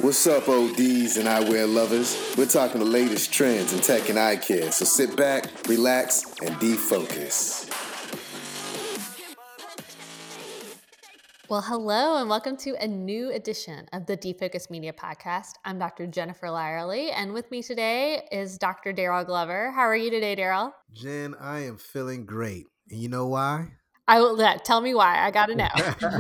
What's up, ODs and eyewear lovers? We're talking the latest trends in tech and eye care, so sit back, relax, and defocus. Well, hello, and welcome to a new edition of the Defocus Media Podcast. I'm Dr. Jennifer Lyerly, and with me today is Dr. Daryl Glover. How are you today, Daryl? Jen, I am feeling great. And you know why? Tell me why. I got to know.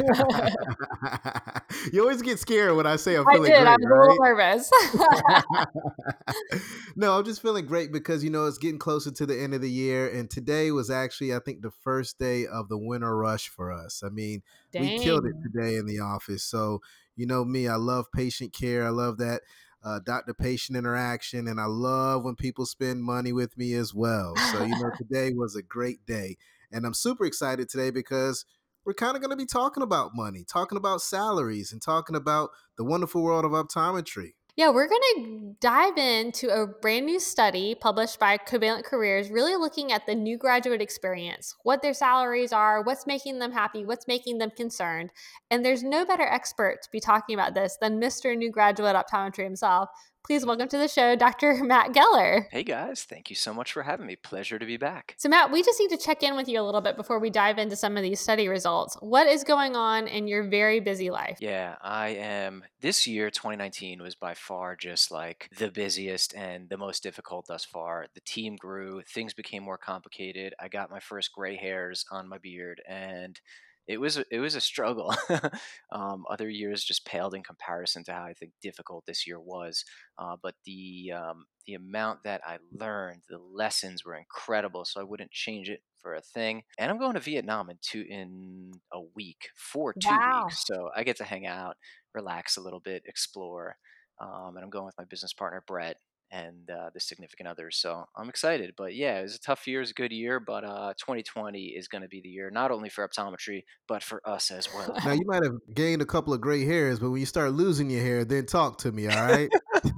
You always get scared when I say I'm I feeling did. great, I was a little nervous. No, I'm just feeling great because, it's getting closer to the end of the year. And today was actually, I think, the first day of the winter rush for us. I mean, we killed it Dang. today in the office. So, you know me, I love patient care. I love that doctor-patient interaction. And I love when people spend money with me as well. So, today was a great day. And I'm super excited today because we're kind of going to be talking about money, talking about salaries, and talking about the wonderful world of optometry. Yeah, we're going to dive into a brand new study published by Covalent Careers, really looking at the new graduate experience, what their salaries are, what's making them happy, what's making them concerned. And there's no better expert to be talking about this than Mr. New Graduate Optometry himself. Please welcome to the show, Dr. Matt Geller. Hey guys, thank you so much for having me. Pleasure to be back. So Matt, we just need to check in with you a little bit before we dive into some of these study results. What is going on in your very busy life? Yeah, this year, 2019, was by far just like the busiest and the most difficult thus far. The team grew, things became more complicated. I got my first gray hairs on my beard, and it was a struggle. Other years just paled in comparison to how I think difficult this year was. But the amount that I learned, the lessons were incredible. So I wouldn't change it for a thing. And I'm going to Vietnam in a week for 2 weeks, Wow. so I get to hang out, relax a little bit, explore. And I'm going with my business partner Brett and the significant others. So I'm excited. But yeah, it was a tough year, it was a good year, but 2020 is going to be the year not only for optometry but for us as well. Now, you might have gained a couple of gray hairs, but when you start losing your hair, then talk to me, all right?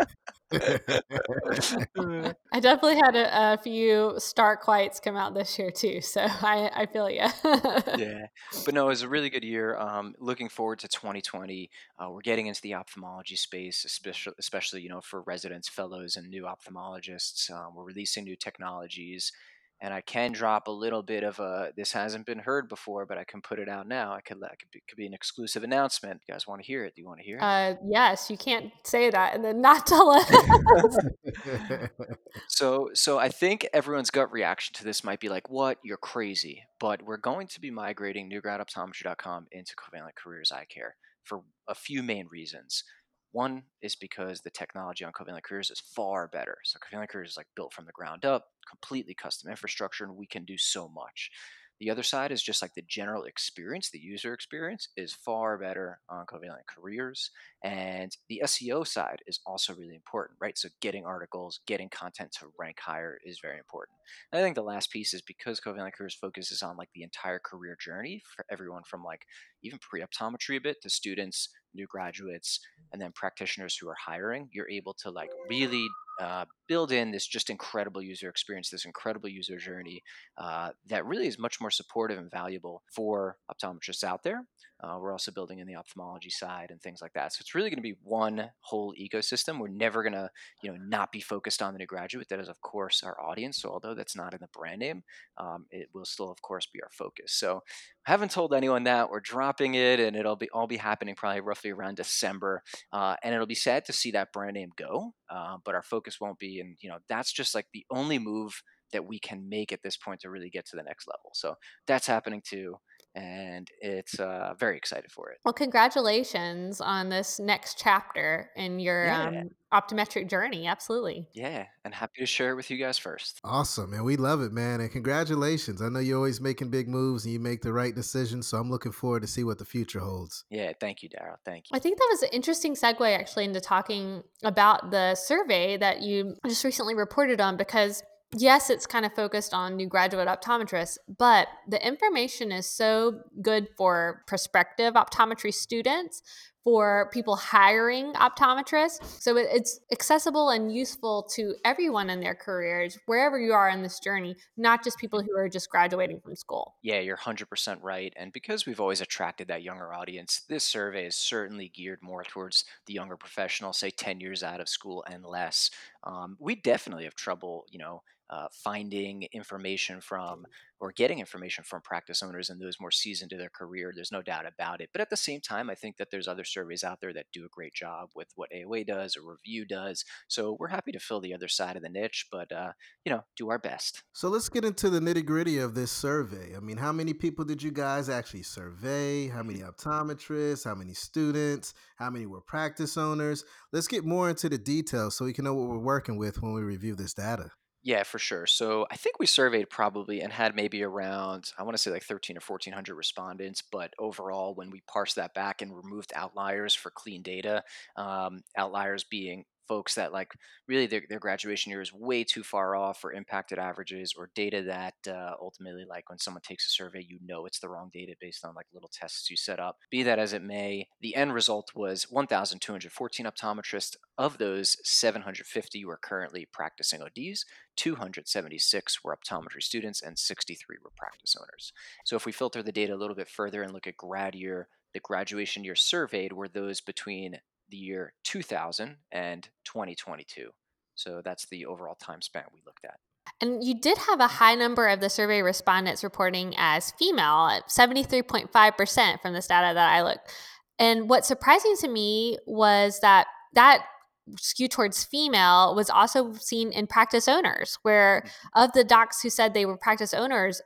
I definitely had a few stark whites come out this year too, so I feel you. Yeah, but no, it was a really good year. Looking forward to 2020. We're getting into the ophthalmology space, especially for residents, fellows, and new ophthalmologists. We're releasing new technologies, and I can drop a little bit of a. This hasn't been heard before, but I can put it out now. Could be an exclusive announcement. You guys want to hear it? Do you want to hear it? Yes, you can't say that and then not tell us. So I think everyone's gut reaction to this might be like, "What? You're crazy!" But we're going to be migrating newgradoptometry.com into Covalent Careers Eye Care for a few main reasons. One is because the technology on Covalent Careers is far better. So Covalent Careers is like built from the ground up, completely custom infrastructure, and we can do so much. The other side is just like the general experience, the user experience is far better on Covalent Careers. And the SEO side is also really important, right? So getting articles, getting content to rank higher is very important. And I think the last piece is because Covalent Careers focuses on like the entire career journey for everyone from like even pre-optometry a bit to students, new graduates, and then practitioners who are hiring, you're able to like really build in this just incredible user experience, this incredible user journey that really is much more supportive and valuable for optometrists out there. We're also building in the ophthalmology side and things like that. So it's really going to be one whole ecosystem. We're never going to, not be focused on the new graduate. That is, of course, our audience. So although that's not in the brand name, it will still, of course, be our focus. So I haven't told anyone that we're dropping it, and it'll be all be happening probably roughly around December. And it'll be sad to see that brand name go, but our focus won't be. And that's just like the only move that we can make at this point to really get to the next level. So that's happening too, and it's very excited for it. Well, congratulations on this next chapter in your Yeah, optometric journey. Absolutely. yeah, and happy to share it with you guys first. Awesome, man. We love it, man. And congratulations. I know you're always making big moves and you make the right decisions. So I'm looking forward to see what the future holds. Yeah, thank you, Daryl. Thank you. I think that was an interesting segue actually into talking about the survey that you just recently reported on because yes, it's kind of focused on new graduate optometrists, but the information is so good for prospective optometry students, for people hiring optometrists. So it's accessible and useful to everyone in their careers, wherever you are in this journey, not just people who are just graduating from school. Yeah, you're 100% right. And because we've always attracted that younger audience, this survey is certainly geared more towards the younger professional, say 10 years out of school and less. We definitely have trouble, finding information from or getting information from practice owners and those more seasoned to their career. There's no doubt about it. But at the same time, I think that there's other surveys out there that do a great job with what AOA does or Review does. So we're happy to fill the other side of the niche, but, do our best. So let's get into the nitty gritty of this survey. I mean, how many people did you guys actually survey? How many optometrists? How many students? How many were practice owners? Let's get more into the details so we can know what we're working with when we review this data. Yeah, for sure. So I think we surveyed probably and had maybe around, I want to say like 13 or 1400 respondents. But overall, when we parsed that back and removed outliers for clean data, outliers being folks that like really their graduation year is way too far off or impacted averages or data that ultimately, like when someone takes a survey, it's the wrong data based on like little tests you set up. Be that as it may, the end result was 1,214 optometrists. Of those, 750 were currently practicing ODs. 276 were optometry students and 63 were practice owners. So if we filter the data a little bit further and look at grad year, the graduation year surveyed were those between the year 2000 and 2022. So that's the overall time span we looked at. And you did have a high number of the survey respondents reporting as female, at 73.5% from this data that I looked. And what's surprising to me was that skew towards female was also seen in practice owners, where Mhm. of the docs who said they were practice owners,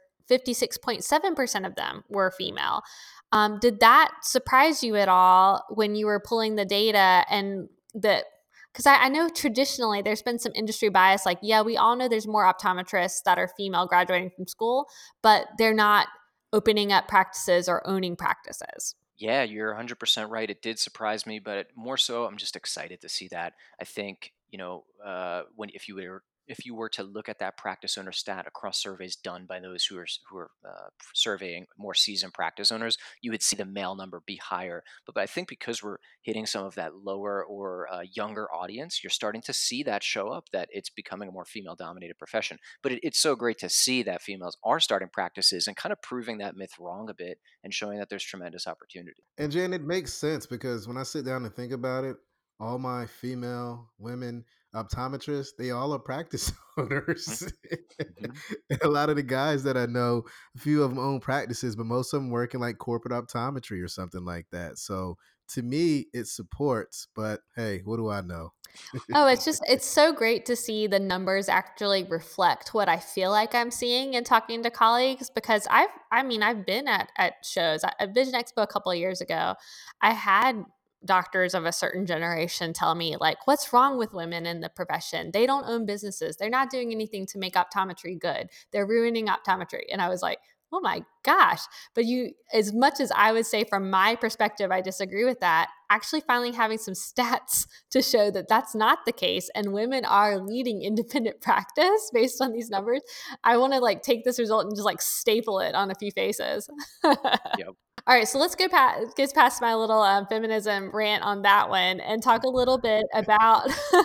56.7% of them were female. Did that surprise you at all when you were pulling the data and the because I know traditionally there's been some industry bias, like, yeah, we all know there's more optometrists that are female graduating from school, but they're not opening up practices or owning practices. Yeah, you're 100% right. It did surprise me, but more so, I'm just excited to see that. I think when if you were to look at that practice owner stat across surveys done by those who are surveying more seasoned practice owners, you would see the male number be higher. But I think because we're hitting some of that lower or younger audience, you're starting to see that show up. That it's becoming a more female-dominated profession. But it's so great to see that females are starting practices and kind of proving that myth wrong a bit and showing that there's tremendous opportunity. And Jen, it makes sense because when I sit down and think about it, all my female women optometrists, they all are practice owners. Mhm. And a lot of the guys that I know, a few of them own practices, but most of them work in like corporate optometry or something like that. So to me, it supports, but hey, what do I know? Oh, it's so great to see the numbers actually reflect what I feel like I'm seeing and talking to colleagues, because I've been at shows. At Vision Expo a couple of years ago, I had doctors of a certain generation tell me, like, what's wrong with women in the profession? They don't own businesses. They're not doing anything to make optometry good. They're ruining optometry. And I was like, oh my gosh. But as much as I would say from my perspective, I disagree with that, actually finally having some stats to show that that's not the case and women are leading independent practice based on these numbers. I want to like take this result and just like staple it on a few faces. All Yep. right, so let's get past my little feminism rant on that one and talk a little bit about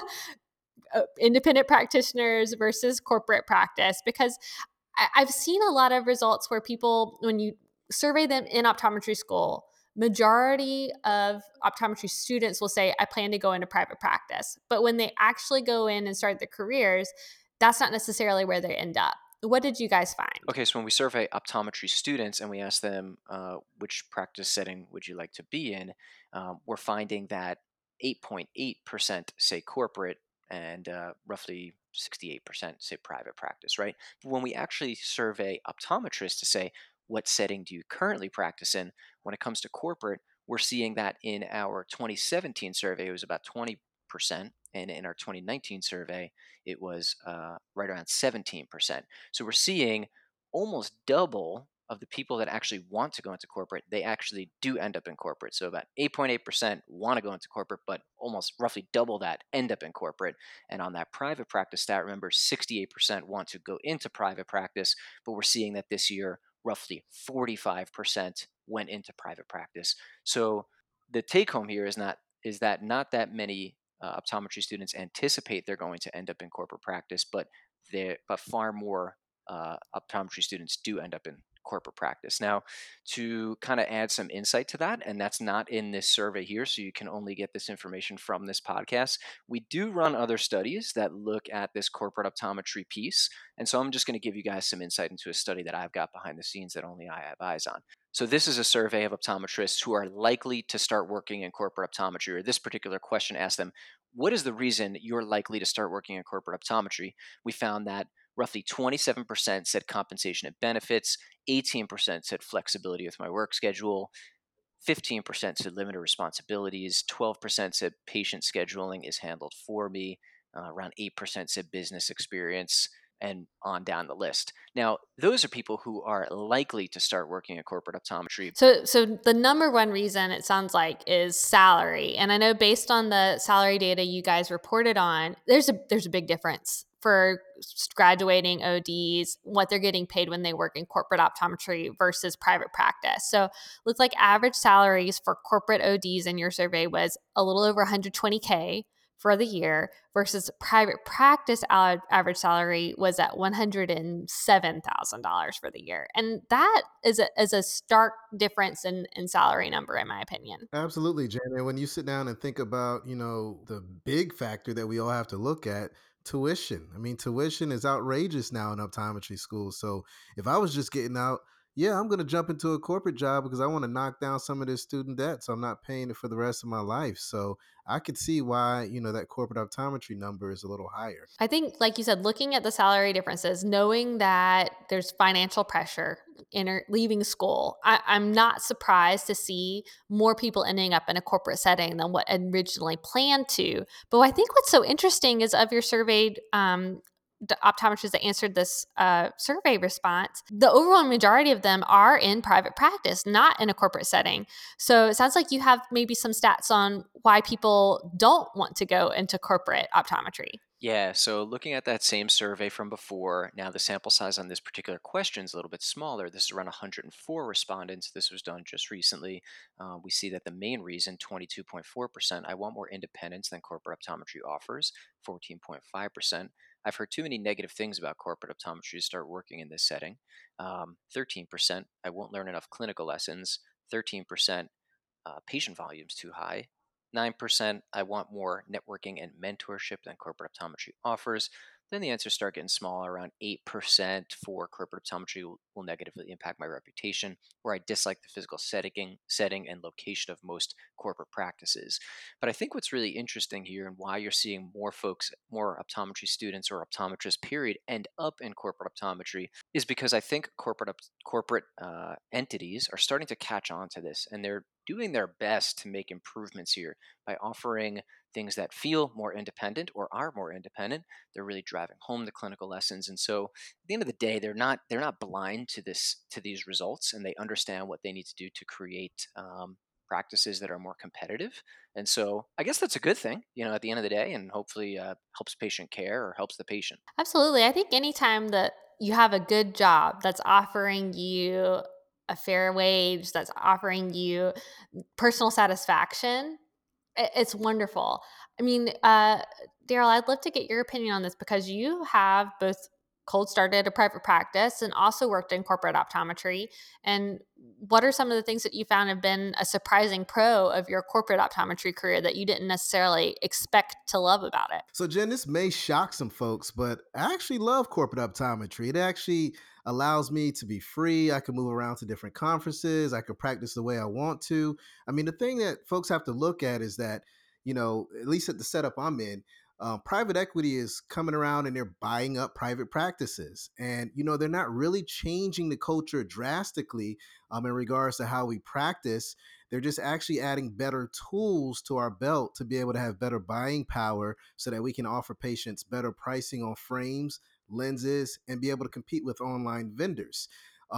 independent practitioners versus corporate practice, because I've seen a lot of results where people, when you survey them in optometry school, majority of optometry students will say, I plan to go into private practice. But when they actually go in and start their careers, that's not necessarily where they end up. What did you guys find? Okay, so when we survey optometry students and we ask them which practice setting would you like to be in, we're finding that 8.8% say corporate and roughly 68% say private practice, right? But when we actually survey optometrists to say, what setting do you currently practice in? When it comes to corporate, we're seeing that in our 2017 survey, it was about 20%. And in our 2019 survey, it was right around 17%. So we're seeing almost double of the people that actually want to go into corporate, they actually do end up in corporate. So about 8.8% want to go into corporate, but almost roughly double that end up in corporate. And on that private practice stat, remember 68% want to go into private practice, but we're seeing that this year roughly 45% went into private practice. So the take home here is that not that many optometry students anticipate they're going to end up in corporate practice, but far more optometry students do end up in corporate practice. Now, to kind of add some insight to that, and that's not in this survey here, so you can only get this information from this podcast. We do run other studies that look at this corporate optometry piece, and so I'm just going to give you guys some insight into a study that I've got behind the scenes that only I have eyes on. So this is a survey of optometrists who are likely to start working in corporate optometry, or this particular question asked them, what is the reason you're likely to start working in corporate optometry? We found that roughly 27% said compensation and benefits, 18% said flexibility with my work schedule, 15% said limited responsibilities, 12% said patient scheduling is handled for me, around 8% said business experience, and on down the list. Now, those are people who are likely to start working in corporate optometry. So the number one reason it sounds like is salary. And I know based on the salary data you guys reported on, there's a big difference for graduating ODs, what they're getting paid when they work in corporate optometry versus private practice. So looks like average salaries for corporate ODs in your survey was a little over 120K for the year versus private practice average salary was at $107,000 for the year. And that is a stark difference in salary number, in my opinion. Absolutely, Jen. And when you sit down and think about, the big factor that we all have to look at, tuition. I mean, tuition is outrageous now in optometry school. So if I was just getting out, yeah, I'm going to jump into a corporate job because I want to knock down some of this student debt. So I'm not paying it for the rest of my life. So I could see why, that corporate optometry number is a little higher. I think, like you said, looking at the salary differences, knowing that there's financial pressure leaving school, I'm not surprised to see more people ending up in a corporate setting than what originally planned to. But I think what's so interesting is of your surveyed the optometrists that answered this survey response, the overwhelming majority of them are in private practice, not in a corporate setting. So it sounds like you have maybe some stats on why people don't want to go into corporate optometry. Yeah, so looking at that same survey from before, now the sample size on this particular question is a little bit smaller. This is around 104 respondents. This was done just recently. We see that the main reason, 22.4%, I want more independence than corporate optometry offers, 14.5%. I've heard too many negative things about corporate optometry to start working in this setting. 13%, I won't learn enough clinical lessons, 13%, patient volume's too high. 9%, I want more networking and mentorship than corporate optometry offers. Then the answers start getting smaller. Around 8% for corporate optometry will negatively impact my reputation, where I dislike the physical setting and location of most corporate practices. But I think what's really interesting here and why you're seeing more folks, more optometry students or optometrists, period, end up in corporate optometry is because I think corporate entities are starting to catch on to this, and they're doing their best to make improvements here by offering things that feel more independent or are more independent. They're really driving home the clinical lessons, and so at the end of the day, they're not blind to these results, and they understand what they need to do to create practices that are more competitive. And so I guess that's a good thing, at the end of the day, and hopefully helps patient care or helps the patient. Absolutely. I think anytime that you have a good job that's offering you a fair wage, that's offering you personal satisfaction, it's wonderful. I mean, Daryl, I'd love to get your opinion on this because you have both cold started a private practice and also worked in corporate optometry. And what are some of the things that you found have been a surprising pro of your corporate optometry career that you didn't necessarily expect to love about it? So, Jen, this may shock some folks, but I actually love corporate optometry. It actually allows me to be free. I can move around to different conferences. I can practice the way I want to. I mean, the thing that folks have to look at is that, at least at the setup I'm in, private equity is coming around and they're buying up private practices. And, they're not really changing the culture drastically in regards to how we practice. They're just actually adding better tools to our belt to be able to have better buying power so that we can offer patients better pricing on frames, lenses, and be able to compete with online vendors.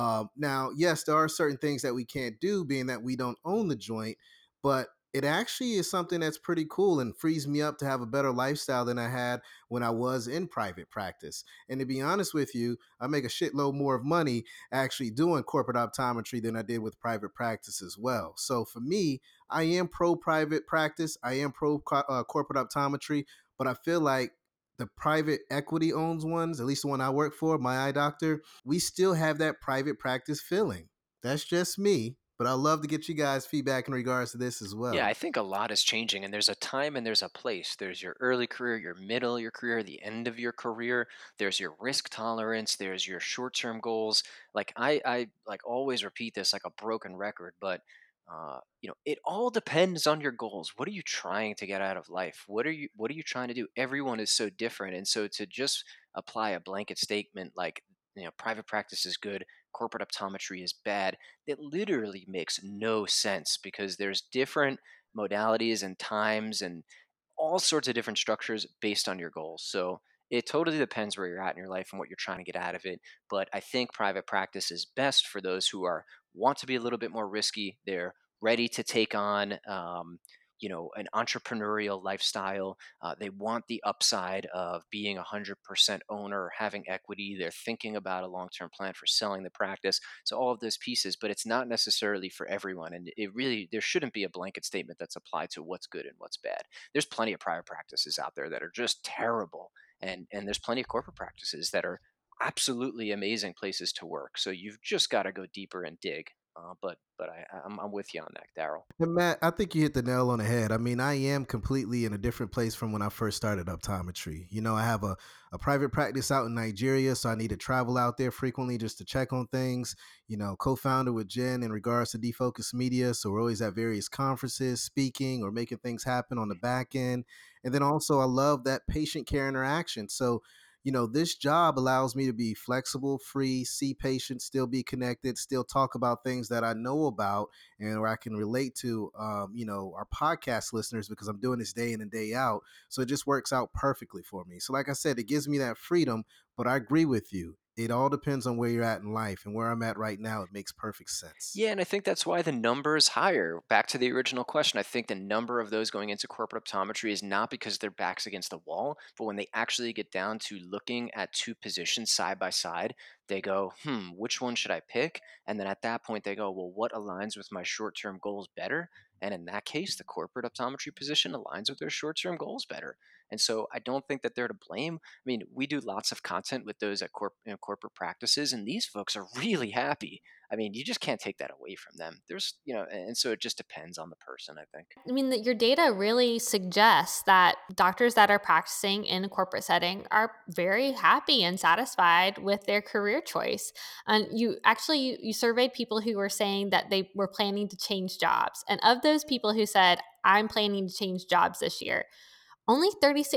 Now, yes, there are certain things that we can't do, being that we don't own the joint, but it actually is something that's pretty cool and frees me up to have a better lifestyle than I had when I was in private practice. And to be honest with you, I make a shitload more of money actually doing corporate optometry than I did with private practice as well. So for me, I am pro private practice. I am pro corporate optometry, but I feel like the private equity owns ones, at least the one I work for, my eye doctor, we still have that private practice feeling. That's just me, but I love to get you guys feedback in regards to this as Yeah, well. I think a lot is changing, and there's a time and there's a place. There's your early career, your middle of your career, the end of your career. There's your risk tolerance. There's your short-term goals. Like I like always repeat this like a broken record, but it all depends on your goals. What are you trying to get out of life? What are you trying to do? Everyone is so different, and so to just apply a blanket statement like private practice is good, corporate optometry is bad, it literally makes no sense because there's different modalities and times and all sorts of different structures based on your goals. So it totally depends where you're at in your life and what you're trying to get out of it. But I think private practice is best for those who are want to be a little bit more risky. They're ready to take on, an entrepreneurial lifestyle. They want the upside of being 100% owner, having equity. They're thinking about a long-term plan for selling the practice. So all of those pieces, but it's not necessarily for everyone. And it really there shouldn't be a blanket statement that's applied to what's good and what's bad. There's plenty of private practices out there that are just terrible, and there's plenty of corporate practices that are absolutely amazing places to work. So you've just got to go deeper and dig. I'm with you on that, Daryl. And Matt, I think you hit the nail on the head. I mean, I am completely in a different place from when I first started optometry. I have a private practice out in Nigeria, so I need to travel out there frequently just to check on things. Co-founder with Jen in regards to Defocus Media. So we're always at various conferences, speaking or making things happen on the back end. And then also, I love that patient care interaction. So, this job allows me to be flexible, free, see patients, still be connected, still talk about things that I know about and where I can relate to, our podcast listeners because I'm doing this day in and day out. So it just works out perfectly for me. So, like I said, it gives me that freedom, but I agree with you. It all depends on where you're at in life, and where I'm at right now, it makes perfect sense. Yeah, and I think that's why the number is higher. Back to the original question, I think the number of those going into corporate optometry is not because their backs against the wall, but when they actually get down to looking at two positions side by side, they go, which one should I pick? And then at that point, they go, well, what aligns with my short term goals better? And in that case, the corporate optometry position aligns with their short term goals better. And so I don't think that they're to blame. I mean, we do lots of content with those at corporate practices, and these folks are really happy. I mean, you just can't take that away from them. And so it just depends on the person, I think. I mean, that your data really suggests that doctors that are practicing in a corporate setting are very happy and satisfied with their career choice. And you surveyed people who were saying that they were planning to change jobs. And of those people who said, I'm planning to change jobs this year, only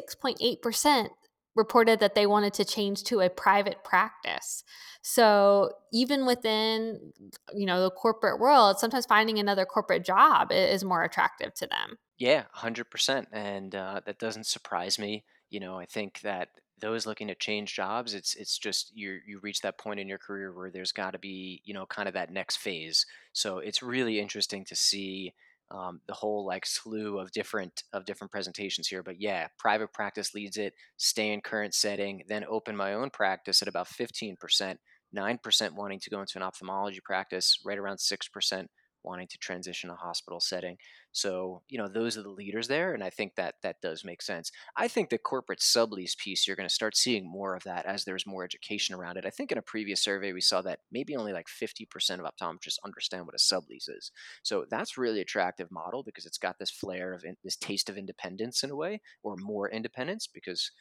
36.8% reported that they wanted to change to a private practice. So even within, the corporate world, sometimes finding another corporate job is more attractive to them. Yeah, 100%. And that doesn't surprise me. I think that those looking to change jobs, it's just you reach that point in your career where there's got to be, kind of that next phase. So it's really interesting to see the whole like slew of different presentations here. But yeah, private practice leads it, stay in current setting, then open my own practice at about 15%, 9% wanting to go into an ophthalmology practice, right around 6% wanting to transition a hospital setting. So, those are the leaders there. And I think that that does make sense. I think the corporate sublease piece, you're going to start seeing more of that as there's more education around it. I think in a previous survey, we saw that maybe only like 50% of optometrists understand what a sublease is. So that's really attractive model because it's got this flair of this taste of independence in a way, or more independence because,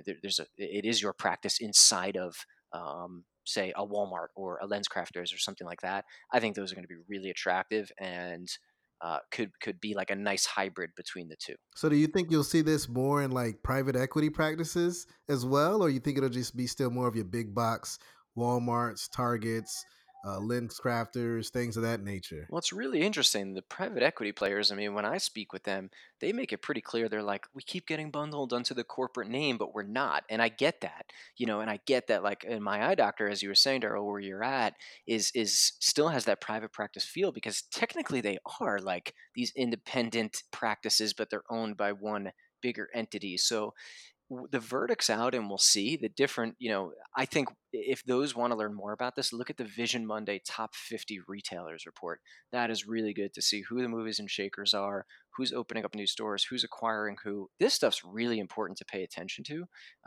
it is your practice inside of, say a Walmart or a LensCrafters or something like that. I think those are going to be really attractive and could be like a nice hybrid between the two. So, do you think you'll see this more in like private equity practices as well, or you think it'll just be still more of your big box Walmarts, Targets, lens crafters, things of that nature? Well, it's really interesting. The private equity players, I mean, when I speak with them, they make it pretty clear. They're like, we keep getting bundled onto the corporate name, but we're not. And I get that, and I get that, like in my eye doctor, as you were saying, Daryl, where you're at is still has that private practice feel because technically they are like these independent practices, but they're owned by one bigger entity. So the verdict's out and we'll see the different, I think if those want to learn more about this, look at the Vision Monday top 50 retailers report. That is really good to see who the movers and shakers are, who's opening up new stores, who's acquiring who. This stuff's really important to pay attention to.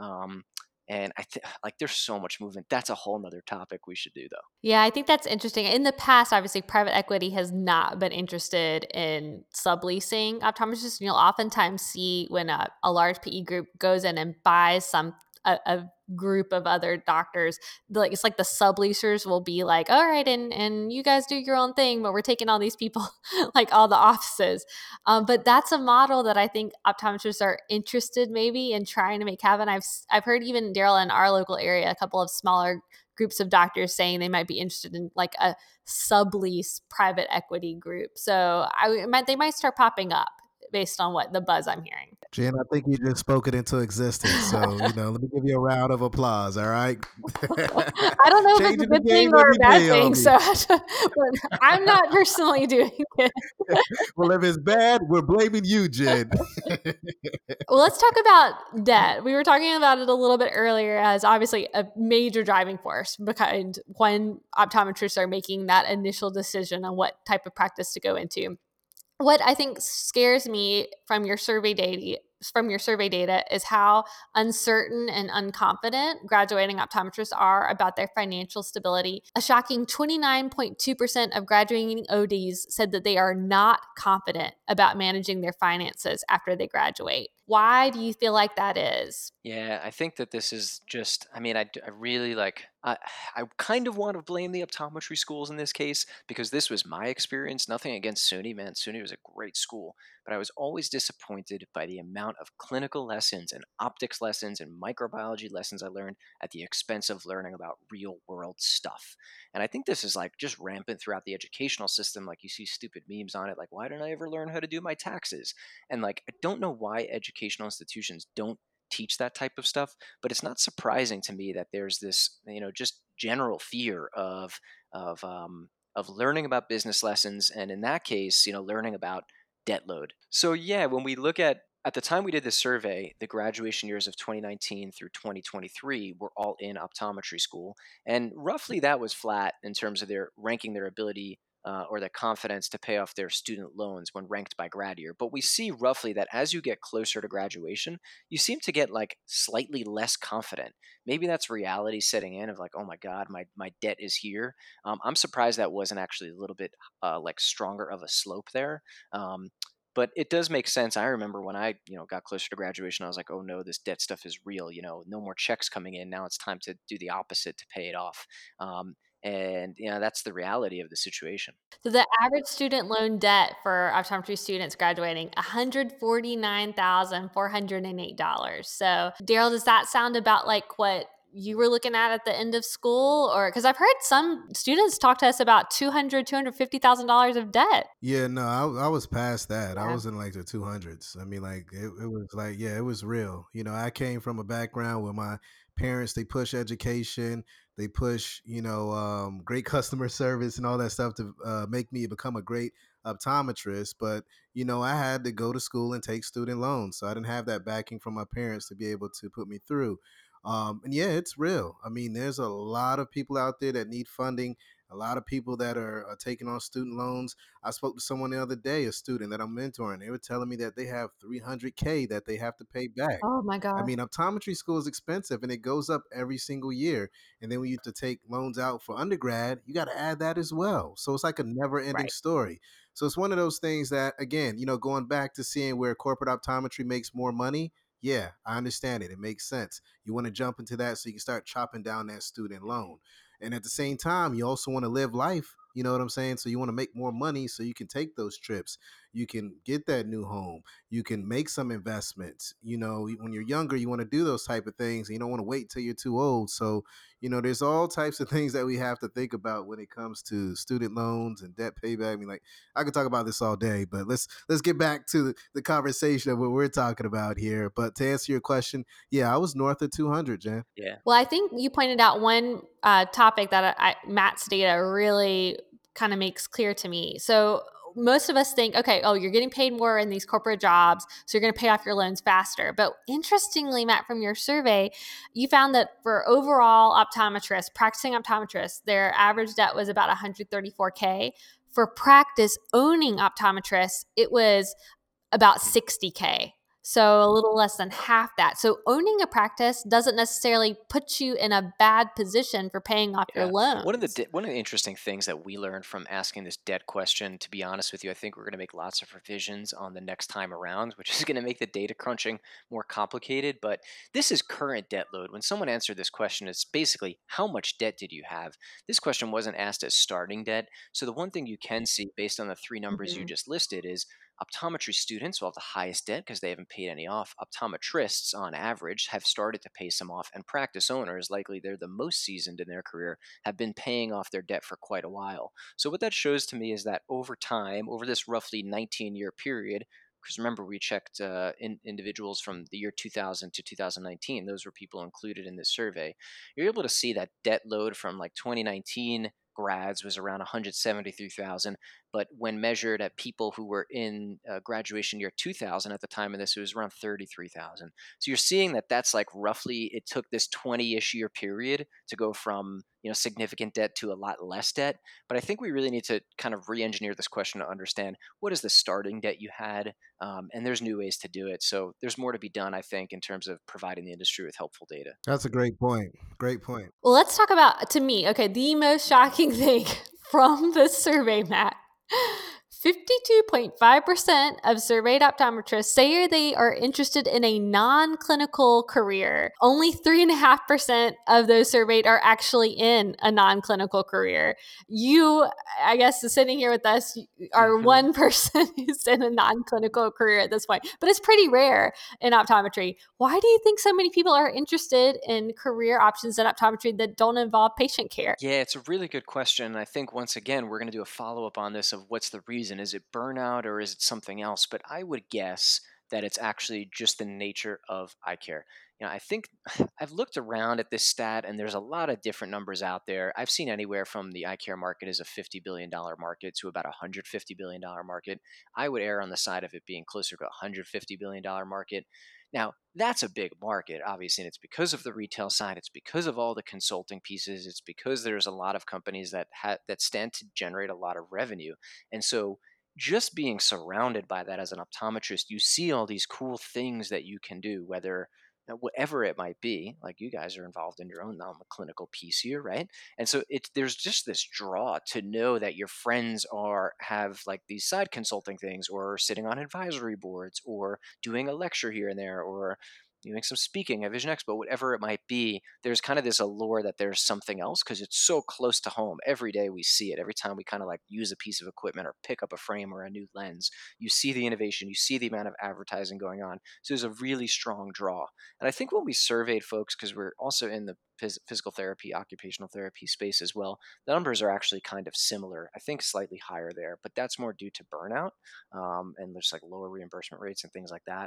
And I think like there's so much movement. That's a whole nother topic we should do though. Yeah, I think that's interesting. In the past, obviously, private equity has not been interested in subleasing optometrists. You'll oftentimes see when a large PE group goes in and buys a group of other doctors, like it's like the subleasers will be like, all right, and you guys do your own thing, but we're taking all these people, like all the offices. But that's a model that I think optometrists are interested maybe in trying to make happen. I've heard even Daryl in our local area, a couple of smaller groups of doctors saying they might be interested in like a sublease private equity group. So they might start popping up based on what the buzz I'm hearing. Jen, I think you just spoke it into existence. So, let me give you a round of applause. All right. I don't know if it's a good thing or a bad thing. So but I'm not personally doing it. Well, if it's bad, we're blaming you, Jen. Well, let's talk about debt. We were talking about it a little bit earlier as obviously a major driving force behind when optometrists are making that initial decision on what type of practice to go into. What I think scares me from your survey data is how uncertain and unconfident graduating optometrists are about their financial stability. A shocking 29.2% of graduating ODs said that they are not confident about managing their finances after they graduate. Why do you feel like that is? Yeah, I think that this is just, I really I kind of want to blame the optometry schools in this case because this was my experience. Nothing against SUNY, man. SUNY was a great school, but I was always disappointed by the amount of clinical lessons and optics lessons and microbiology lessons I learned at the expense of learning about real world stuff. And I think this is like just rampant throughout the educational system. Like you see stupid memes on it, like, why didn't I ever learn how to do my taxes? And like, I don't know why educational institutions don't teach that type of stuff, but it's not surprising to me that there's this, just general fear of learning about business lessons, and in that case, learning about debt load. So yeah, when we look at the time we did this survey, the graduation years of 2019 through 2023 were all in optometry school, and roughly that was flat in terms of their ranking their ability or the confidence to pay off their student loans when ranked by grad year. But we see roughly that as you get closer to graduation, you seem to get like slightly less confident. Maybe that's reality setting in of like, oh my God, my debt is here. I'm surprised that wasn't actually a little bit like stronger of a slope there. But it does make sense. I remember when I, got closer to graduation, I was like, oh no, this debt stuff is real. No more checks coming in. Now it's time to do the opposite to pay it off. And that's the reality of the situation. So the average student loan debt for optometry students graduating $149,408. So Daryl, does that sound about like what you were looking at the end of school? Or because I've heard some students talk to us about $250,000 of debt. Yeah, no, I was past that. I Yeah. was in like the 200s. I mean, like it was like, yeah, it was real. I came from a background where my parents, they push education, they push, great customer service and all that stuff to make me become a great optometrist. But, I had to go to school and take student loans. So I didn't have that backing from my parents to be able to put me through. And yeah, it's real. I mean, there's a lot of people out there that need funding, a lot of people that are taking on student loans. I spoke to someone the other day, a student that I'm mentoring. They were telling me that they have 300K that they have to pay back. Oh my I God. mean, optometry school is expensive and it goes up every single year. And then when you have to take loans out for undergrad, you got to add that as well. So it's like a never ending Right. story. So it's one of those things that, again, going back to seeing where corporate optometry makes more money. Yeah, I understand it. It makes sense. You want to jump into that so you can start chopping down that student loan. And at the same time, you also want to live life. You know what I'm saying? So you want to make more money so you can take those trips. You can get that new home. You can make some investments. When you're younger, you want to do those type of things. And you don't want to wait till you're too old. So, there's all types of things that we have to think about when it comes to student loans and debt payback. I mean, like I could talk about this all day, but let's get back to the conversation of what we're talking about here. But to answer your question, yeah, I was north of 200, Jan. Yeah. Well, I think you pointed out one topic that Matt's data really kind of makes clear to me. So most of us think, okay, oh, you're getting paid more in these corporate jobs, so you're going to pay off your loans faster. But interestingly, Matt, from your survey, you found that for overall optometrists, practicing optometrists, their average debt was about 134K. For practice owning optometrists, it was about 60K. So a little less than half that. So owning a practice doesn't necessarily put you in a bad position for paying off your Yeah, loans. one of the interesting things that we learned from asking this debt question, to be honest with you, I think we're going to make lots of revisions on the next time around, which is going to make the data crunching more complicated. But this is current debt load. When someone answered this question, it's basically how much debt did you have? This question wasn't asked as starting debt. So the one thing you can see based on the three numbers you Mhm. just listed is optometry students will have the highest debt because they haven't paid any off. Optometrists, on average, have started to pay some off, and practice owners, likely they're the most seasoned in their career, have been paying off their debt for quite a while. So, what that shows to me is that over time, over this roughly 19-year period, because remember, we checked individuals from the year 2000 to 2019, those were people included in this survey. You're able to see that debt load from like 2019 grads was around 173,000, but when measured at people who were in graduation year 2000 at the time of this, it was around 33,000. So you're seeing that that's like roughly, it took this 20-ish year period to go from significant debt to a lot less debt. But I think we really need to kind of re-engineer this question to understand what is the starting debt you had, and there's new ways to do it. So there's more to be done, I think, in terms of providing the industry with helpful data. That's a great point. Great point. Well, let's talk about, to me, okay, the most shocking thing from this survey, Matt. 52.5% of surveyed optometrists say they are interested in a non clinical career. Only 3.5% of those surveyed are actually in a non clinical career. You, I guess, sitting here with us, are hmm one person who's in a non clinical career at this point, but it's pretty rare in optometry. Why do you think so many people are interested in career options in optometry that don't involve patient care? Yeah, it's a really good question. And I think once again, we're going to do a follow up on this of what's the reason. Is it burnout or is it something else? But I would guess that it's actually just the nature of eye care. I think I've looked around at this stat and there's a lot of different numbers out there. I've seen anywhere from the eye care market is a $50 billion market to about a $150 billion market. I would err on the side of it being closer to a $150 billion market. Now, that's a big market, obviously, and it's because of the retail side, it's because of all the consulting pieces, it's because there's a lot of companies that stand to generate a lot of revenue. And so just being surrounded by that as an optometrist, you see all these cool things that you can do, whether whatever it might be, like you guys are involved in your own non-clinical piece here, right? And so it's there's just this draw to know that your friends are have like these side consulting things or sitting on advisory boards or doing a lecture here and there or doing some speaking at Vision Expo, whatever it might be. There's kind of this allure that there's something else because it's so close to home. Every day we see it. Every time we kind of like use a piece of equipment or pick up a frame or a new lens, you see the innovation, you see the amount of advertising going on. So there's a really strong draw. And I think when we surveyed folks, because we're also in the physical therapy, occupational therapy space as well, the numbers are actually kind of similar. I think slightly higher there, but that's more due to burnout, and there's like lower reimbursement rates and things like that.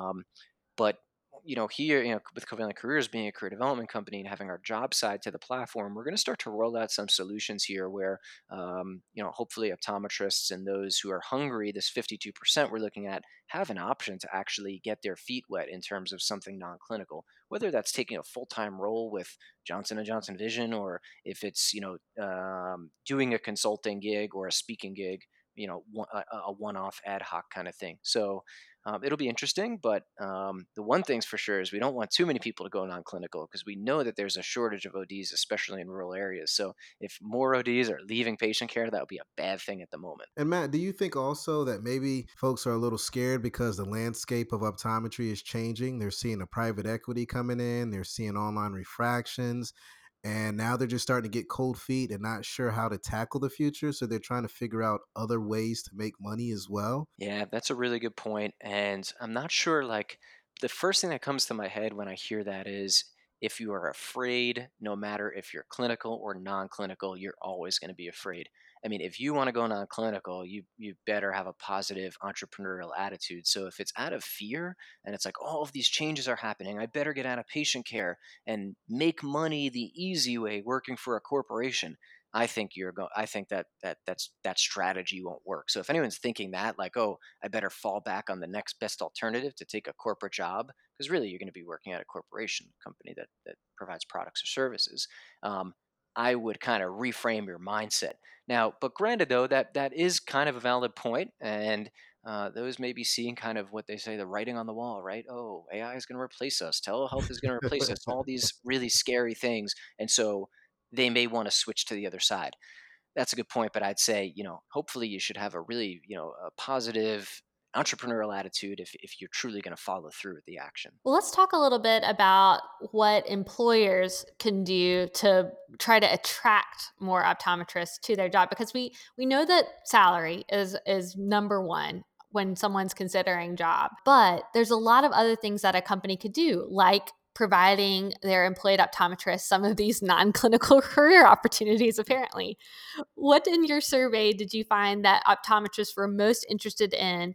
But here, with Covalent Careers being a career development company and having our job side to the platform, we're going to start to roll out some solutions here where, hopefully optometrists and those who are hungry, this 52% we're looking at, have an option to actually get their feet wet in terms of something non-clinical, whether that's taking a full-time role with Johnson & Johnson Vision, or if it's, doing a consulting gig or a speaking gig, a one-off ad hoc kind of thing. So it'll be interesting, but the one thing's for sure is we don't want too many people to go non-clinical because we know that there's a shortage of ODs, especially in rural areas. So if more ODs are leaving patient care, that would be a bad thing at the moment. And Matt, do you think also that maybe folks are a little scared because the landscape of optometry is changing? They're seeing a private equity coming in, they're seeing online refractions, and now they're just starting to get cold feet and not sure how to tackle the future. So they're trying to figure out other ways to make money as well. Yeah, that's a really good point. And I'm not sure, like, the first thing that comes to my head when I hear that is if you are afraid, no matter if you're clinical or non clinical, you're always going to be afraid. I mean, if you want to go non clinical, you better have a positive entrepreneurial attitude. So if it's out of fear and it's like all of these changes are happening, I better get out of patient care and make money the easy way working for a corporation. I think that strategy won't work. So if anyone's thinking that, like, oh, I better fall back on the next best alternative to take a corporate job, because really you're going to be working at a corporation company that provides products or services. Um, I would kind of reframe your mindset now. But granted, though, that is kind of a valid point, and those may be seeing kind of what they say, the writing on the wall, right? Oh, AI is going to replace us. Telehealth is going to replace us. All these really scary things, and so they may want to switch to the other side. That's a good point, but I'd say, hopefully you should have a really, a positive entrepreneurial attitude if you're truly going to follow through with the action. Well, let's talk a little bit about what employers can do to try to attract more optometrists to their job, because we know that salary is number one when someone's considering job. But there's a lot of other things that a company could do, like providing their employed optometrists some of these non-clinical career opportunities apparently. What in your survey did you find that optometrists were most interested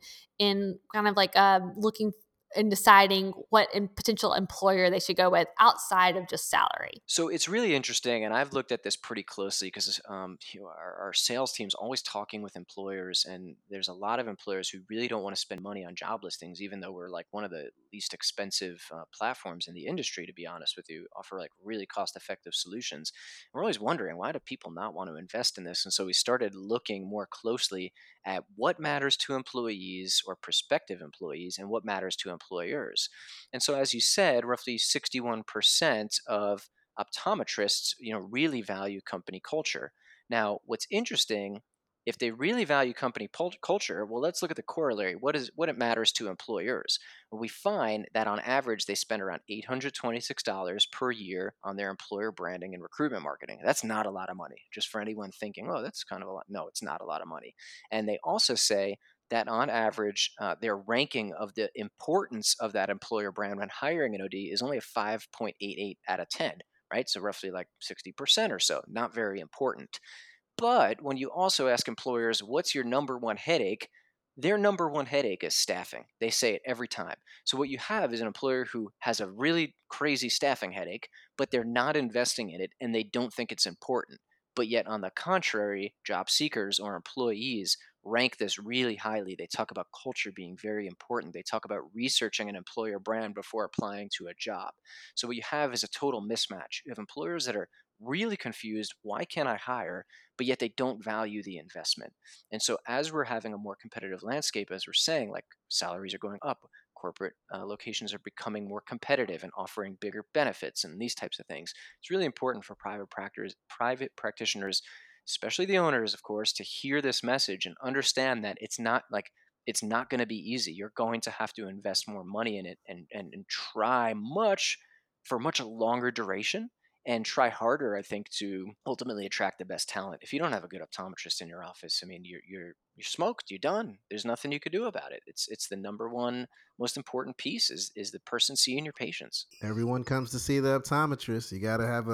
in kind of like looking and deciding what potential employer they should go with outside of just salary? So it's really interesting, and I've looked at this pretty closely because our sales team's always talking with employers, and there's a lot of employers who really don't want to spend money on job listings, even though we're like one of the least expensive platforms in the industry. To be honest with you, offer like really cost-effective solutions. And we're always wondering, why do people not want to invest in this? And so we started looking more closely at what matters to employees or prospective employees, and what matters to employers. And so, as you said, roughly 61% of optometrists, really value company culture. Now, what's interesting, if they really value company culture, well, let's look at the corollary. What it matters to employers? Well, we find that on average they spend around $826 per year on their employer branding and recruitment marketing. That's not a lot of money. Just for anyone thinking, oh, that's kind of a lot. No, it's not a lot of money. And they also say that on average, their ranking of the importance of that employer brand when hiring an OD is only a 5.88 out of 10, right? So roughly like 60% or so, not very important. But when you also ask employers, what's your number one headache? Their number one headache is staffing. They say it every time. So what you have is an employer who has a really crazy staffing headache, but they're not investing in it and they don't think it's important. But yet, on the contrary, job seekers or employees rank this really highly. They talk about culture being very important. They talk about researching an employer brand before applying to a job. So, what you have is a total mismatch. You have employers that are really confused, why can't I hire? But yet they don't value the investment. And so, as we're having a more competitive landscape, as we're saying, like salaries are going up, corporate locations are becoming more competitive and offering bigger benefits and these types of things. It's really important for private practitioners, especially the owners, of course, to hear this message and understand that it's not going to be easy. You're going to have to invest more money in it and try much for much longer duration and try harder, I think, to ultimately attract the best talent. If you don't have a good optometrist in your office, I mean, you're smoked. You're done. There's nothing you could do about it. It's the number one most important piece is the person seeing your patients. Everyone comes to see the optometrist. You got to have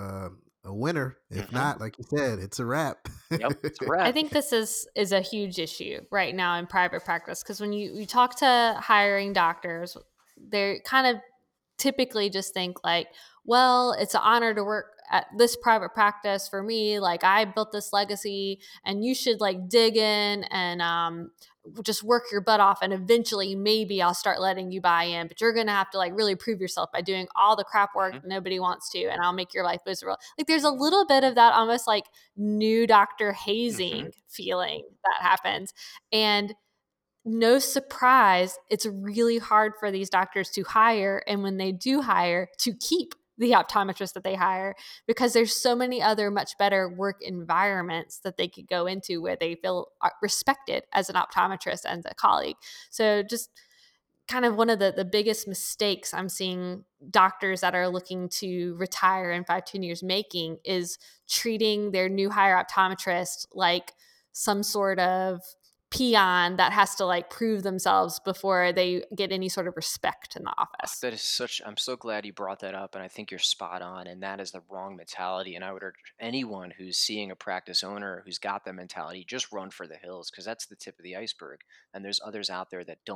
a winner. If Hmm. not, like you said, it's a wrap. Yep, it's a I wrap. think this is a huge issue right now in private practice, because when you talk to hiring doctors, they're kind of typically just think like, well, it's an honor to work at this private practice for me. Like, I built this legacy, and you should like dig in and just work your butt off, and eventually maybe I'll start letting you buy in. But you're gonna have to like really prove yourself by doing all the crap work Hmm. nobody wants to, and I'll make your life miserable. Like, there's a little bit of that almost like new doctor Hmm. hazing feeling that happens. And no surprise, it's really hard for these doctors to hire. And when they do hire, to keep the optometrist that they hire, because there's so many other much better work environments that they could go into where they feel respected as an optometrist and a colleague. So just kind of one of the biggest mistakes I'm seeing doctors that are looking to retire in 5-10 years making is treating their new hire optometrist like some sort of peon that has to like prove themselves before they get any sort of respect in the office. That is such. I'm so glad you brought that up, and I think you're spot on. And that is the wrong mentality. And I would urge anyone who's seeing a practice owner who's got that mentality, just run for the hills, because that's the tip of the iceberg. And there's others out there that don't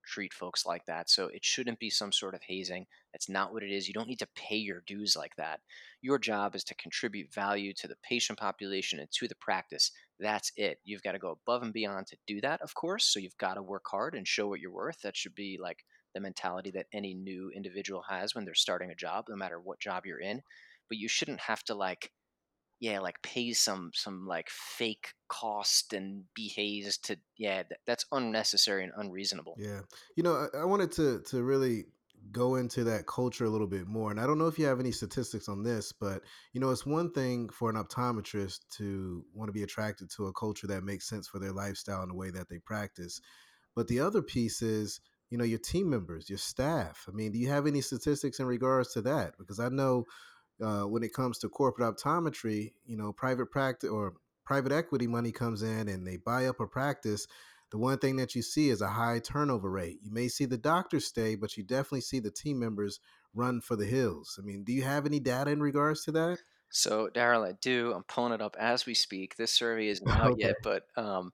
treat folks like that. So it shouldn't be some sort of hazing. That's not what it is. You don't need to pay your dues like that. Your job is to contribute value to the patient population and to the practice. That's it. You've got to go above and beyond to do that, of course. So you've got to work hard and show what you're worth. That should be like the mentality that any new individual has when they're starting a job, no matter what job you're in. But you shouldn't have to like, yeah, like pay some like fake cost and be hazed to, yeah, that's unnecessary and unreasonable. Yeah. I wanted to really go into that culture a little bit more. And I don't know if you have any statistics on this, but it's one thing for an optometrist to want to be attracted to a culture that makes sense for their lifestyle and the way that they practice. But the other piece is, your team members, your staff. I mean, do you have any statistics in regards to that? Because I know when it comes to corporate optometry, private practice or private equity money comes in and they buy up a practice. The one thing that you see is a high turnover rate. You may see the doctors stay, but you definitely see the team members run for the hills. I mean, do you have any data in regards to that? So, Daryl, I do. I'm pulling it up as we speak. This survey isn't out Okay. yet, but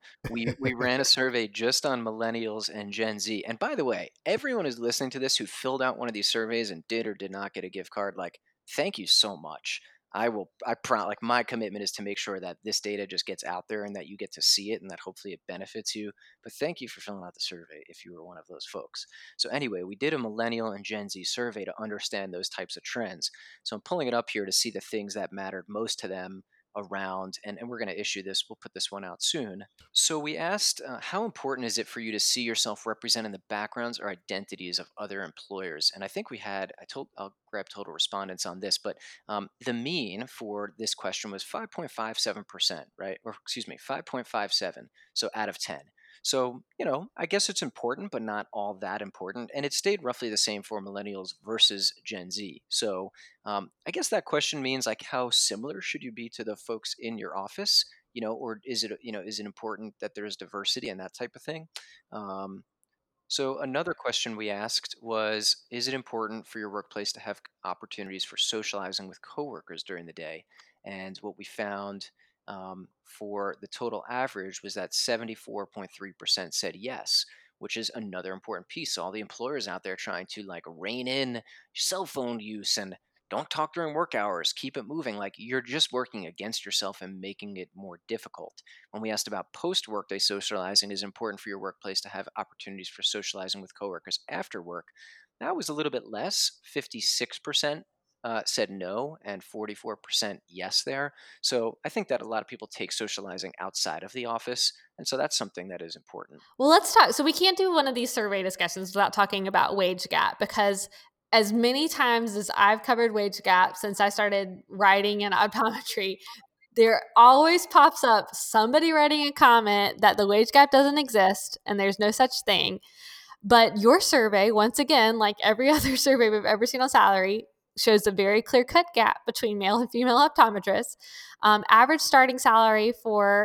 we ran a survey just on millennials and Gen Z. And by the way, everyone who's listening to this who filled out one of these surveys and did or did not get a gift card, like, thank you so much. Like, my commitment is to make sure that this data just gets out there and that you get to see it and that hopefully it benefits you. But thank you for filling out the survey if you were one of those folks. So, anyway, we did a millennial and Gen Z survey to understand those types of trends. So I'm pulling it up here to see the things that mattered most to them around, and we're going to issue this. We'll put this one out soon. So we asked, how important is it for you to see yourself representing the backgrounds or identities of other employers? And I think I'll grab total respondents on this, but the mean for this question was 5.57%, right? Or excuse me, 5.57. So out of 10. So, I guess it's important, but not all that important. And it stayed roughly the same for millennials versus Gen Z. So, I guess that question means like how similar should you be to the folks in your office, or is it important that there's diversity and that type of thing? Um, so another question we asked was, is it important for your workplace to have opportunities for socializing with coworkers during the day? And what we found for the total average was that 74.3% said yes, which is another important piece. So all the employers out there trying to like rein in cell phone use and don't talk during work hours, keep it moving. Like you're just working against yourself and making it more difficult. When we asked about post workday socializing, is it important for your workplace to have opportunities for socializing with coworkers after work? That was a little bit less. 56% said no, and 44% yes there. So I think that a lot of people take socializing outside of the office. And so that's something that is important. Well, let's talk. So we can't do one of these survey discussions without talking about wage gap, because as many times as I've covered wage gap since I started writing in optometry, there always pops up somebody writing a comment that the wage gap doesn't exist and there's no such thing. But your survey, once again, like every other survey we've ever seen on salary, shows a very clear cut gap between male and female optometrists. Average starting salary for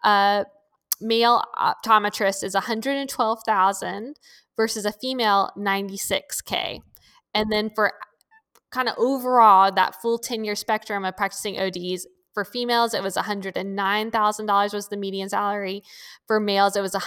male optometrist is 112,000 versus a female 96K. And then for kind of overall that full 10-year spectrum of practicing ODs, for females it was $109,000 was the median salary. For males it was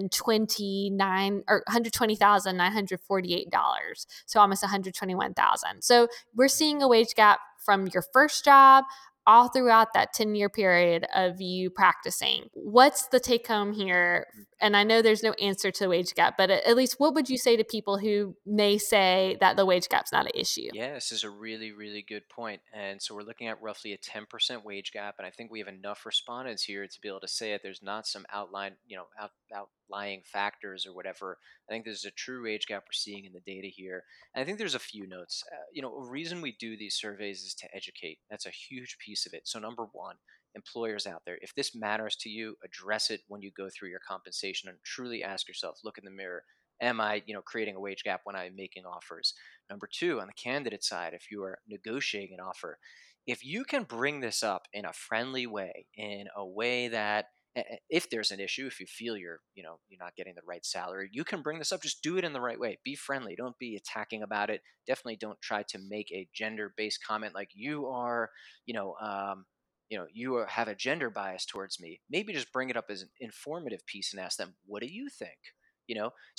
$120,948, so almost $121,000. So we're seeing a wage gap from your first job all throughout that 10-year period of you practicing. What's the take home here? And I know there's no answer to the wage gap, but at least what would you say to people who may say that the wage gap's not an issue? Yeah, this is a really, really good point. And so we're looking at roughly a 10% wage gap. And I think we have enough respondents here to be able to say that there's not some outlying factors or whatever. I think there's a true wage gap we're seeing in the data here. And I think there's a few notes. A reason we do these surveys is to educate. That's a huge piece of it. So, number one, employers out there, if this matters to you, address it when you go through your compensation and truly ask yourself, look in the mirror. Am I, creating a wage gap when I'm making offers? Number two, on the candidate side, if you are negotiating an offer, if you can bring this up in a friendly way, in a way that if there's an issue, if you feel you're not getting the right salary, you can bring this up. Just do it in the right way. Be friendly. Don't be attacking about it. Definitely don't try to make a gender-based comment like you know, um, have a gender bias towards me. Maybe just bring it up as an informative piece and ask them, what do you think? So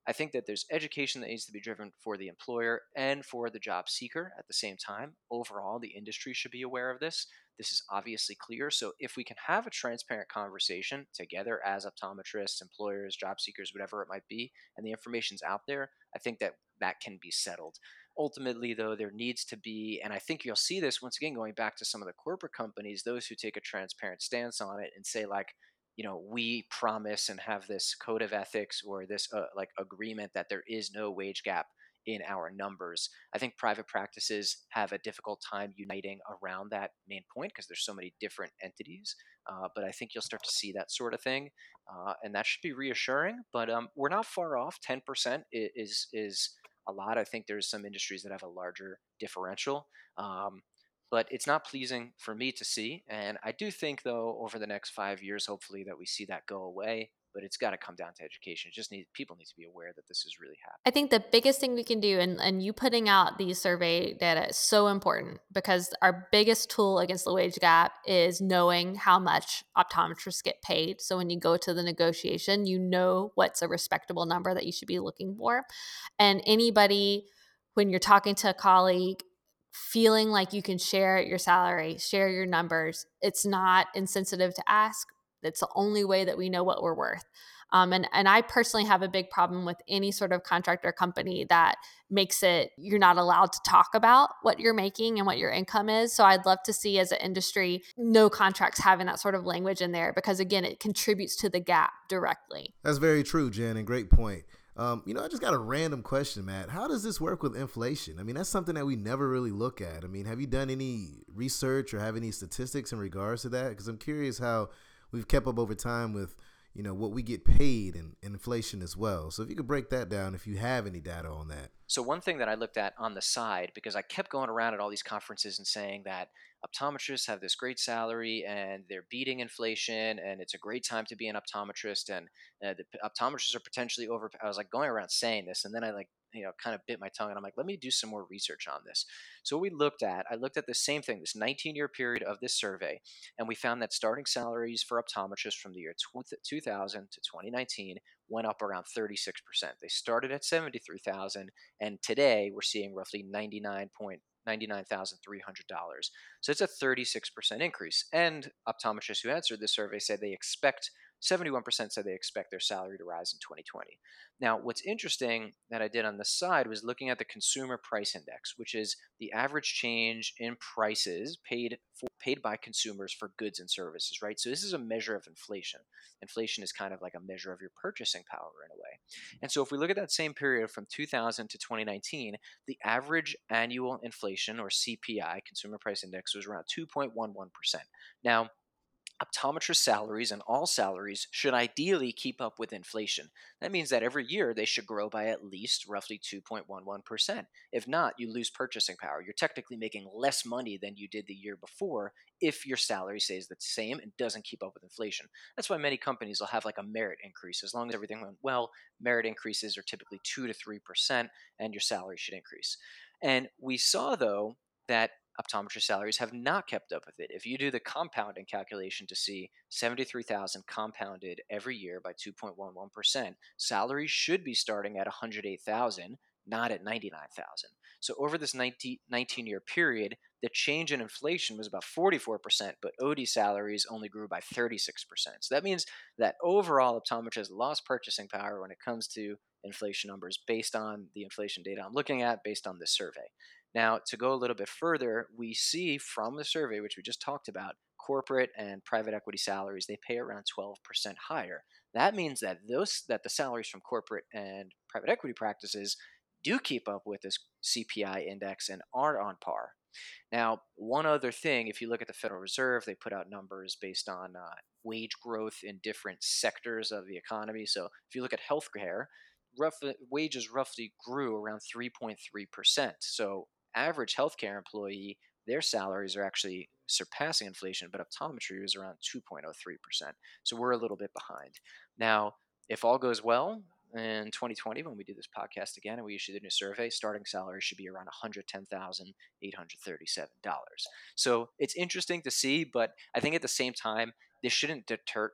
I think that there's education that needs to be driven for the employer and for the job seeker at the same time. Overall, the industry should be aware of this. This is obviously clear. So if we can have a transparent conversation together as optometrists, employers, job seekers, whatever it might be, and the information's out there, I think that that can be settled. Ultimately, though, there needs to be, and I think you'll see this once again going back to some of the corporate companies, those who take a transparent stance on it and say, like, we promise and have this code of ethics or this like agreement that there is no wage gap in our numbers. I think private practices have a difficult time uniting around that main point because there's so many different entities. But I think you'll start to see that sort of thing, and that should be reassuring. But we're not far off. 10% is a lot. I think there's some industries that have a larger differential. But it's not pleasing for me to see. And I do think, though, over the next 5 years, hopefully, that we see that go away. But it's got to come down to education. People need to be aware that this is really happening. I think the biggest thing we can do, and you putting out these survey data is so important because our biggest tool against the wage gap is knowing how much optometrists get paid. So when you go to the negotiation, you know what's a respectable number that you should be looking for. And anybody, when you're talking to a colleague, feeling like you can share your salary, share your numbers, it's not insensitive to ask. It's the only way that we know what we're worth. And I personally have a big problem with any sort of contract or company that makes it you're not allowed to talk about what you're making and what your income is. So I'd love to see as an industry no contracts having that sort of language in there because again, it contributes to the gap directly. That's very true, Jen, and great point. I just got a random question, Matt. How does this work with inflation? I mean, that's something that we never really look at. I mean, have you done any research or have any statistics in regards to that? Because I'm curious how we've kept up over time with, what we get paid and inflation as well. So if you could break that down, if you have any data on that. So one thing that I looked at on the side, because I kept going around at all these conferences and saying that optometrists have this great salary and they're beating inflation and it's a great time to be an optometrist and optometrists are potentially over. I was like going around saying this, and then I kind of bit my tongue and I'm like, let me do some more research on this. So I looked at the same thing, this 19-year period of this survey, and we found that starting salaries for optometrists from the year 2000 to 2019 went up around 36%. They started at 73,000, and today we're seeing roughly $99,300. So it's a 36% increase. And optometrists who answered this survey said 71% said they expect their salary to rise in 2020. Now, what's interesting that I did on the side was looking at the Consumer Price Index, which is the average change in prices paid by consumers for goods and services, right? So this is a measure of inflation. Inflation is kind of like a measure of your purchasing power in a way. And so if we look at that same period from 2000 to 2019, the average annual inflation, or CPI, Consumer Price Index, was around 2.11%. Now, optometrist salaries and all salaries should ideally keep up with inflation. That means that every year they should grow by at least roughly 2.11%. If not, you lose purchasing power. You're technically making less money than you did the year before if your salary stays the same and doesn't keep up with inflation. That's why many companies will have like a merit increase. As long as everything went well, merit increases are typically 2 to 3% and your salary should increase. And we saw, though, that optometrist salaries have not kept up with it. If you do the compounding calculation to see 73,000 compounded every year by 2.11%, salaries should be starting at 108,000, not at 99,000. So over this 19-year period, the change in inflation was about 44%, but OD salaries only grew by 36%. So that means that overall optometrists lost purchasing power when it comes to inflation numbers based on the inflation data I'm looking at, based on this survey. Now, to go a little bit further, we see from the survey, which we just talked about, corporate and private equity salaries, they pay around 12% higher. That means that the salaries from corporate and private equity practices do keep up with this CPI index and are on par. Now, one other thing, if you look at the Federal Reserve, they put out numbers based on wage growth in different sectors of the economy. So if you look at healthcare, wages roughly grew around 3.3%. So average healthcare employee, their salaries are actually surpassing inflation, but optometry is around 2.03%. So we're a little bit behind. Now, if all goes well, in 2020 when we do this podcast again and we issue the new survey, starting salary should be around $110,837. So it's interesting to see, but I think at the same time, this shouldn't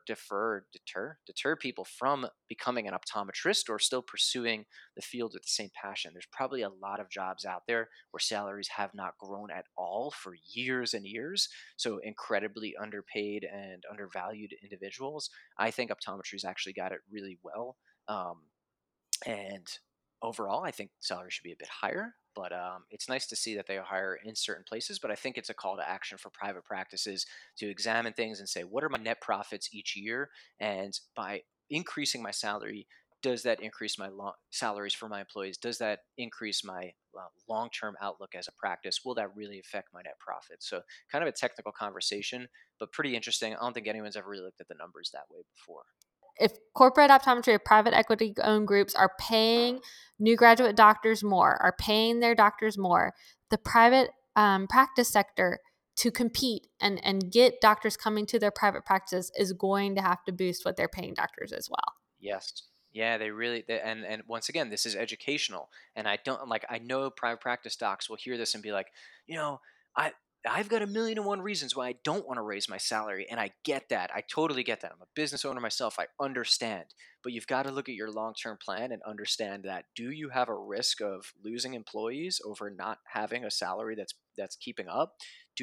deter people from becoming an optometrist or still pursuing the field with the same passion. There's probably a lot of jobs out there where salaries have not grown at all for years and years. So incredibly underpaid and undervalued individuals. I think optometry's actually got it really well. Um, and overall, I think salary should be a bit higher, but it's nice to see that they are higher in certain places. But I think it's a call to action for private practices to examine things and say, what are my net profits each year? And by increasing my salary, does that increase my salaries for my employees? Does that increase my long-term outlook as a practice? Will that really affect my net profit? So, kind of a technical conversation, but pretty interesting. I don't think anyone's ever really looked at the numbers that way before. If corporate optometry or private equity owned groups are paying new graduate doctors more, are paying their doctors more, the private practice sector to compete and get doctors coming to their private practice is going to have to boost what they're paying doctors as well. Yes. Yeah, and once again, this is educational. And I know private practice docs will hear this and be like, you know, I I've got a million and one reasons why I don't want to raise my salary. And I get that. I totally get that. I'm a business owner myself. I understand. But you've got to look at your long-term plan and understand that do you have a risk of losing employees over not having a salary that's keeping up?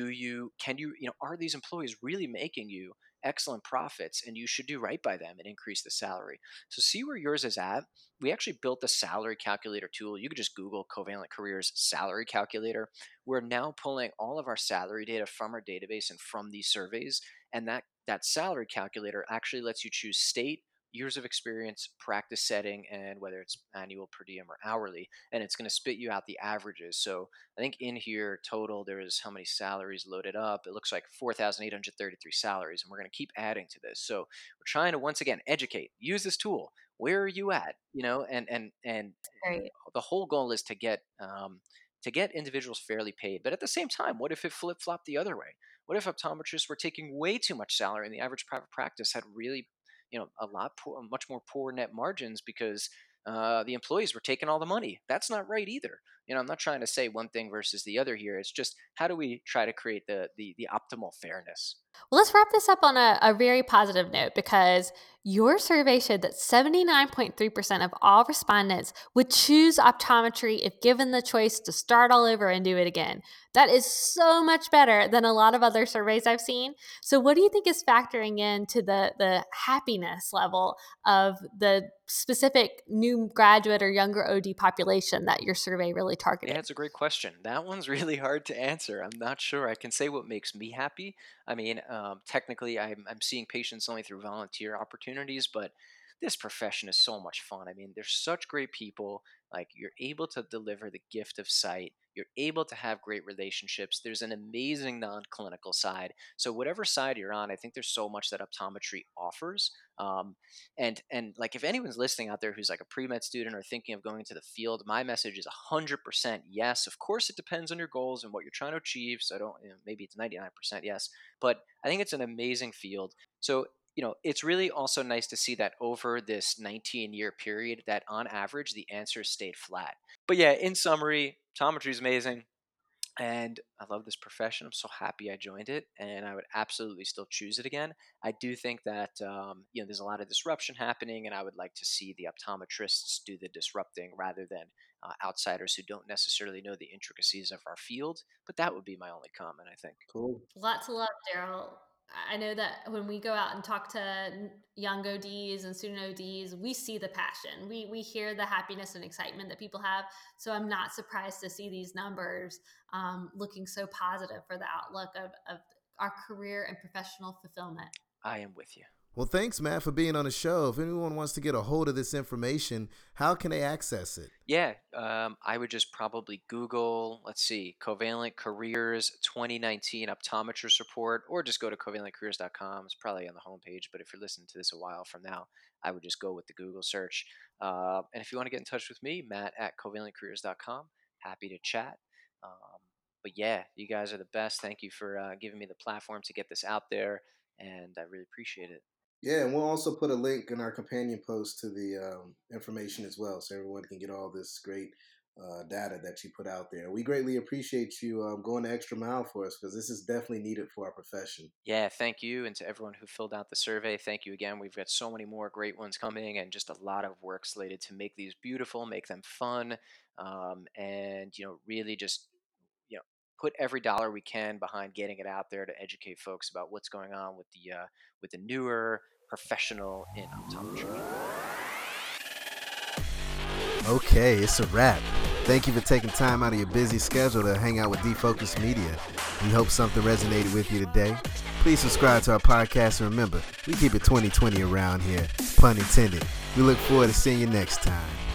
Are these employees really making you excellent profits, and you should do right by them and increase the salary? So see where yours is at. We actually built the salary calculator tool. You could just Google Covalent Careers salary calculator. We're now pulling all of our salary data from our database and from these surveys, and that salary calculator actually lets you choose state, years of experience, practice setting, and whether it's annual, per diem, or hourly, and it's going to spit you out the averages. So I think in here total there is how many salaries loaded up. It looks like 4,833 salaries, and we're going to keep adding to this. So we're trying to once again educate. Use this tool. Where are you at? And Right. the whole goal is to get individuals fairly paid. But at the same time, what if it flip flopped the other way? What if optometrists were taking way too much salary and the average private practice had really, much more poor net margins because the employees were taking all the money? That's not right either. I'm not trying to say one thing versus the other here. It's just how do we try to create the optimal fairness? Well, let's wrap this up on a very positive note because your survey showed that 79.3% of all respondents would choose optometry if given the choice to start all over and do it again. That is so much better than a lot of other surveys I've seen. So, what do you think is factoring into the happiness level of the specific new graduate or younger OD population that your survey really Yeah, targeted? it's a great question. That one's really hard to answer. I'm not sure. I can say what makes me happy. I mean, technically, I'm seeing patients only through volunteer opportunities, but this profession is so much fun. I mean, there's such great people. Like, you're able to deliver the gift of sight. You're able to have great relationships. There's an amazing non-clinical side. So whatever side you're on, I think there's so much that optometry offers. And like if anyone's listening out there who's like a pre-med student or thinking of going to the field, my message is 100% yes. Of course, it depends on your goals and what you're trying to achieve. So I don't, maybe it's 99% yes, but I think it's an amazing field. So it's really also nice to see that over this 19-year period, that on average the answers stayed flat. But yeah, in summary, optometry is amazing. And I love this profession. I'm so happy I joined it, and I would absolutely still choose it again. I do think that there's a lot of disruption happening, and I would like to see the optometrists do the disrupting rather than outsiders who don't necessarily know the intricacies of our field. But that would be my only comment, I think. Cool. Lot to love, Daryl. I know that when we go out and talk to young ODs and student ODs, we see the passion. We hear the happiness and excitement that people have. So I'm not surprised to see these numbers looking so positive for the outlook of our career and professional fulfillment. I am with you. Well, thanks, Matt, for being on the show. If anyone wants to get a hold of this information, how can they access it? Yeah, I would just probably Google, let's see, Covalent Careers 2019 optometrist report, or just go to covalentcareers.com. It's probably on the homepage, but if you're listening to this a while from now, I would just go with the Google search. And if you want to get in touch with me, Matt at covalentcareers.com, happy to chat. Um, but yeah, you guys are the best. Thank you for giving me the platform to get this out there, and I really appreciate it. Yeah, and we'll also put a link in our companion post to the information as well, so everyone can get all this great data that you put out there. We greatly appreciate you going the extra mile for us, because this is definitely needed for our profession. Yeah, thank you. And to everyone who filled out the survey, thank you again. We've got so many more great ones coming and just a lot of work slated to make these beautiful, make them fun, and, really just, you know, put every dollar we can behind getting it out there to educate folks about what's going on with the newer professional in optometry. Okay, it's a wrap. Thank you for taking time out of your busy schedule to hang out with Defocus Media. We hope something resonated with you today. Please subscribe to our podcast, and remember, we keep it 2020 around here. Pun intended. We look forward to seeing you next time.